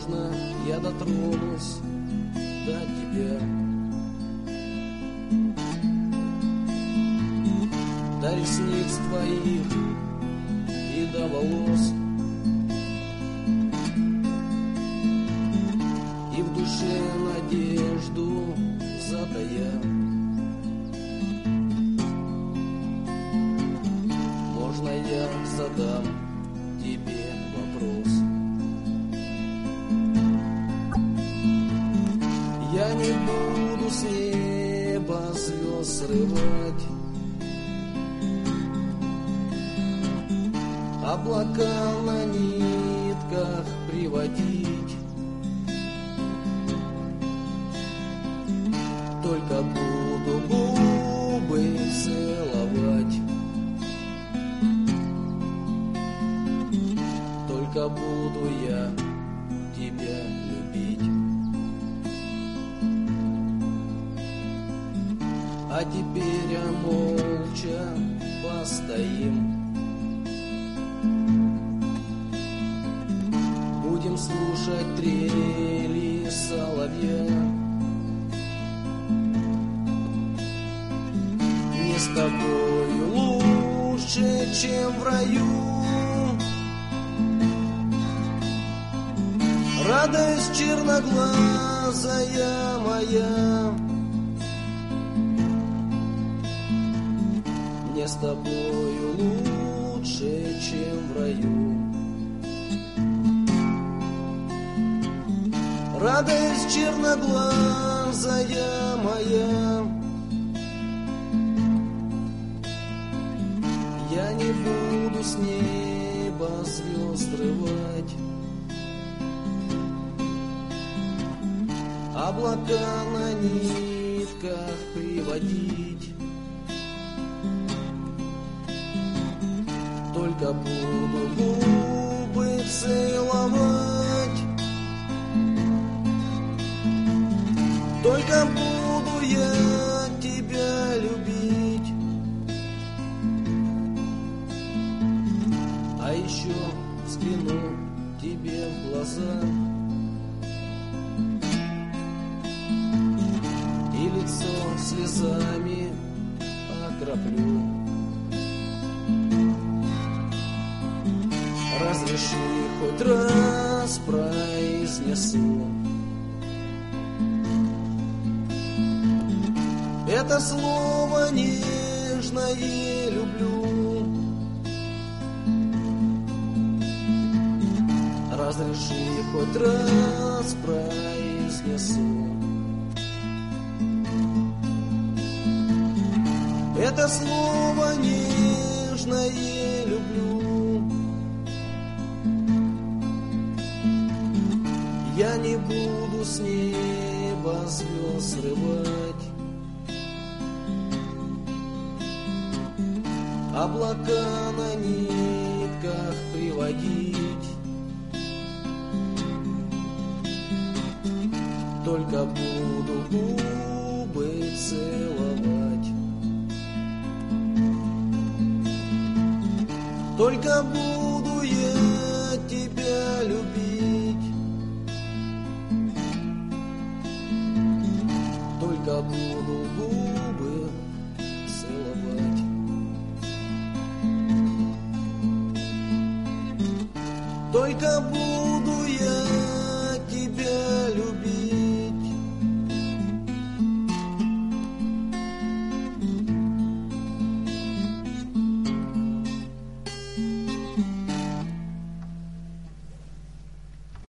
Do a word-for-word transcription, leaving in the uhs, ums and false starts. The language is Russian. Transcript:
можно я дотронусь до тебя, до ресниц твоих и до волос, и в душе надежду затая. Можно я задам тебе вопрос? Я не буду с неба звезд срывать, облака на нитках приводить, только буду губы целовать, только буду я тебя любить. А теперь я молча постоим, будем слушать трели соловья. Не с тобою лучше, чем в раю, радость черноглазая моя. Мне с тобою лучше, чем в раю, радость черноглазая моя. Я не буду с неба звезд срывать, облака на нитках приводить, только буду губы целовать, только буду я тебя любить. А еще взгляну тебе в глаза, и лицо слезами окроплю. Разреши хоть раз произнесу это слово нежное люблю. Разреши хоть раз произнесу это слово нежное люблю. Я не буду с неба звезд срывать, облака на нитках приводить, только буду губы целовать, только буду я тебя любить, только буду губы целовать, только буду я